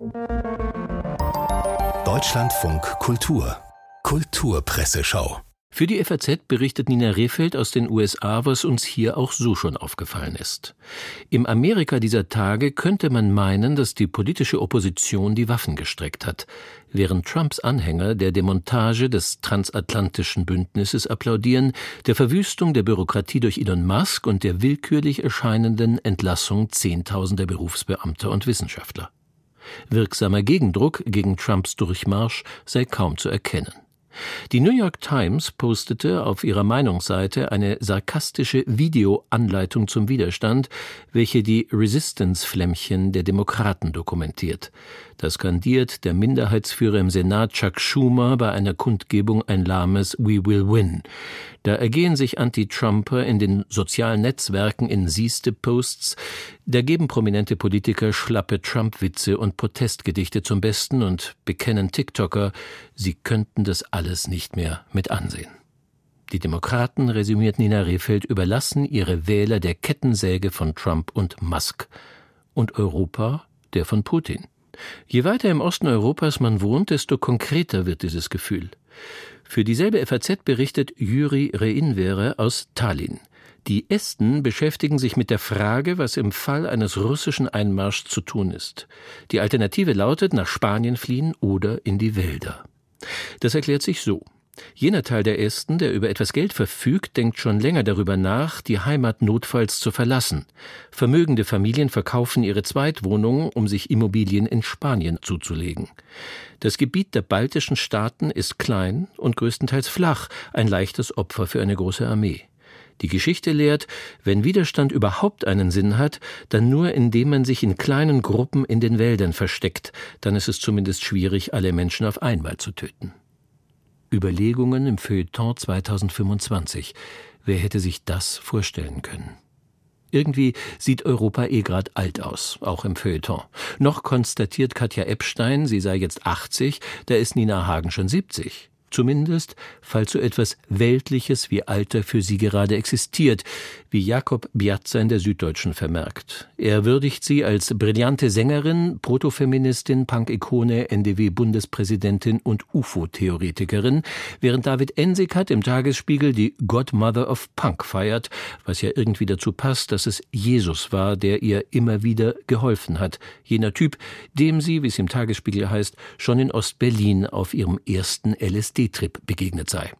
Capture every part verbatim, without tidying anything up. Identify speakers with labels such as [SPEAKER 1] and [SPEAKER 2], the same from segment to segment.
[SPEAKER 1] Deutschlandfunk Kultur Kulturpresseschau.
[SPEAKER 2] Für die F A Z berichtet Nina Rehfeld aus den U S A, was uns hier auch so schon aufgefallen ist. Im Amerika dieser Tage könnte man meinen, dass die politische Opposition die Waffen gestreckt hat, während Trumps Anhänger der Demontage des transatlantischen Bündnisses applaudieren, der Verwüstung der Bürokratie durch Elon Musk und der willkürlich erscheinenden Entlassung zehntausender Berufsbeamter und Wissenschaftler. Wirksamer Gegendruck gegen Trumps Durchmarsch sei kaum zu erkennen. Die New York Times postete auf ihrer Meinungsseite eine sarkastische Videoanleitung zum Widerstand, welche die Resistance-Flämmchen der Demokraten dokumentiert. Da skandiert der Minderheitsführer im Senat Chuck Schumer bei einer Kundgebung ein lahmes „We will win". Da ergehen sich Anti-Trumper in den sozialen Netzwerken in Sieste-Posts, da geben prominente Politiker schlappe Trump-Witze und Protestgedichte zum Besten und bekennen TikToker, sie könnten das alles nicht mehr mit ansehen. Die Demokraten, resümiert Nina Rehfeld, überlassen ihre Wähler der Kettensäge von Trump und Musk. Und Europa der von Putin. Je weiter im Osten Europas man wohnt, desto konkreter wird dieses Gefühl. Für dieselbe F A Z berichtet Jüri Reinvere aus Tallinn. Die Esten beschäftigen sich mit der Frage, was im Fall eines russischen Einmarschs zu tun ist. Die Alternative lautet, nach Spanien fliehen oder in die Wälder. Das erklärt sich so. Jener Teil der Esten, der über etwas Geld verfügt, denkt schon länger darüber nach, die Heimat notfalls zu verlassen. Vermögende Familien verkaufen ihre Zweitwohnungen, um sich Immobilien in Spanien zuzulegen. Das Gebiet der baltischen Staaten ist klein und größtenteils flach, ein leichtes Opfer für eine große Armee. Die Geschichte lehrt, wenn Widerstand überhaupt einen Sinn hat, dann nur indem man sich in kleinen Gruppen in den Wäldern versteckt, dann ist es zumindest schwierig, alle Menschen auf einmal zu töten. Überlegungen im Feuilleton zweitausendfünfundzwanzig. Wer hätte sich das vorstellen können? Irgendwie sieht Europa eh grad alt aus, auch im Feuilleton. Noch konstatiert Katja Epstein, sie sei jetzt achtzig, da ist Nina Hagen schon siebzig. Zumindest, falls so etwas Weltliches wie Alter für sie gerade existiert, wie Jakob Biazza in der Süddeutschen vermerkt. Er würdigt sie als brillante Sängerin, Protofeministin, Punk-Ikone, N D W-Bundespräsidentin und U F O-Theoretikerin, während David Ensikat im Tagesspiegel die Godmother of Punk feiert, was ja irgendwie dazu passt, dass es Jesus war, der ihr immer wieder geholfen hat. Jener Typ, dem sie, wie es im Tagesspiegel heißt, schon in Ost-Berlin auf ihrem ersten L S D-Trip begegnet sei.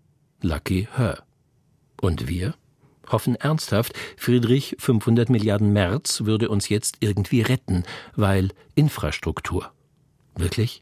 [SPEAKER 2] Lucky her. Und wir? Hoffen ernsthaft, Friedrich fünfhundert Milliarden Merz würde uns jetzt irgendwie retten, weil Infrastruktur. Wirklich?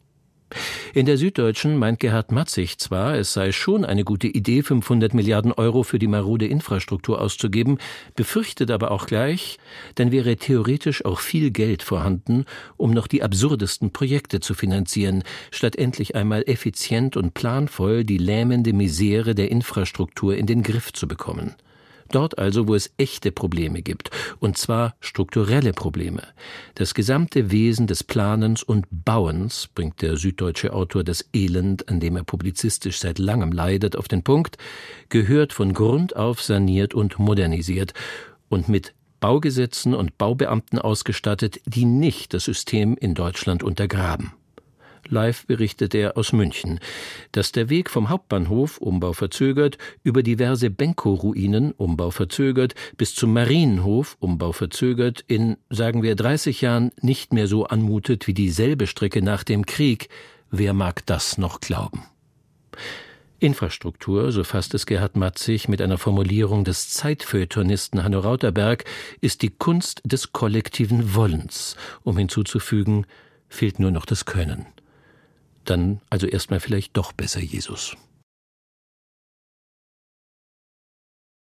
[SPEAKER 2] In der Süddeutschen meint Gerhard Matzig zwar, es sei schon eine gute Idee, fünfhundert Milliarden Euro für die marode Infrastruktur auszugeben, befürchtet aber auch gleich, dann wäre theoretisch auch viel Geld vorhanden, um noch die absurdesten Projekte zu finanzieren, statt endlich einmal effizient und planvoll die lähmende Misere der Infrastruktur in den Griff zu bekommen. Dort also, wo es echte Probleme gibt, und zwar strukturelle Probleme. Das gesamte Wesen des Planens und Bauens, bringt der süddeutsche Autor das Elend, an dem er publizistisch seit langem leidet, auf den Punkt, gehört von Grund auf saniert und modernisiert und mit Baugesetzen und Baubeamten ausgestattet, die nicht das System in Deutschland untergraben. Live berichtet er aus München, dass der Weg vom Hauptbahnhof, Umbau verzögert, über diverse Benko-Ruinen, Umbau verzögert, bis zum Marienhof, Umbau verzögert, in, sagen wir, dreißig Jahren nicht mehr so anmutet wie dieselbe Strecke nach dem Krieg. Wer mag das noch glauben? Infrastruktur, so fasst es Gerhard Matzig mit einer Formulierung des Zeitfeuilletonisten Hanno Rauterberg, ist die Kunst des kollektiven Wollens. Um hinzuzufügen, fehlt nur noch das Können. Dann also erstmal vielleicht doch besser Jesus.